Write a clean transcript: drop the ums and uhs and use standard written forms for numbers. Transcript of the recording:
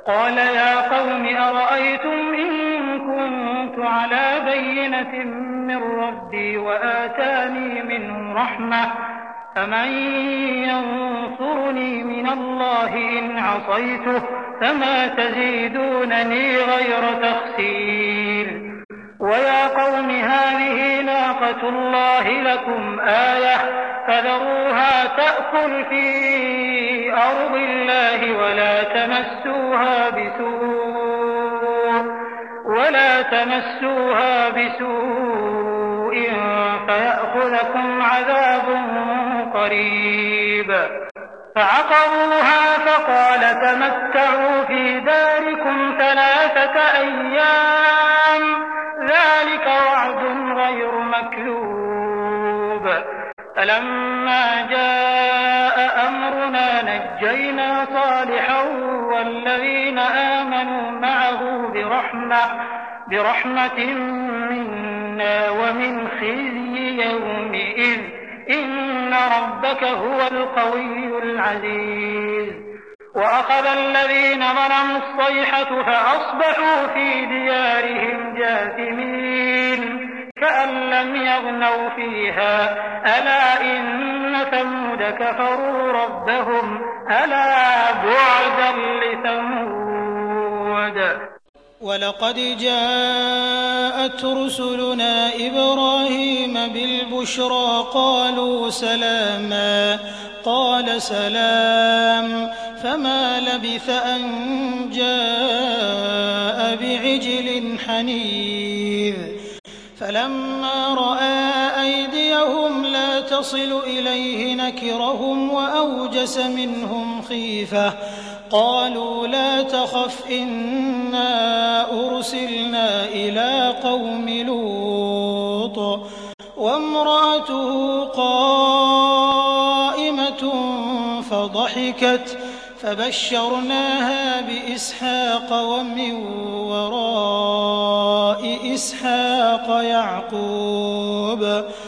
قال يا قوم أرأيتم إن كنت على بينة من ربي وآتاني منه رحمة فمن ينصرني من الله إن عصيته فما تزيدونني غير تخسير ويا قوم هذه ناقة الله لكم آية فذروها تأكل في أرض الله ولا تمسوها بسوء فيأخذكم عذاب قريب فعقروها فقال تمتعوا في داركم 3 أيام ذلك وعد غير مكذوب فلما جاء أمرنا نجينا صالحا والذين آمنوا معه برحمة منا ومن خزي يومئذ إن ربك هو القوي العزيز وأخذ الذين ظلموا الصيحة فأصبحوا في ديارهم جاثمين كأن لم يغنوا فيها ألا إن ثمود كفروا ربهم ألا بعدا لثمود. ولقد جاءت رسلنا إبراهيم بالبشرى قالوا سلاما قال سلام فما لبث أن جاء بعجل حنيذ فلما رأى أيديهم لا تصل إليه نكرهم وأوجس منهم خيفة قالوا لا تخف إنا أرسلنا إلى قوم لوط وامرأته قائمة فضحكت فبشرناها بإسحاق ومن وراء إسحاق يعقوب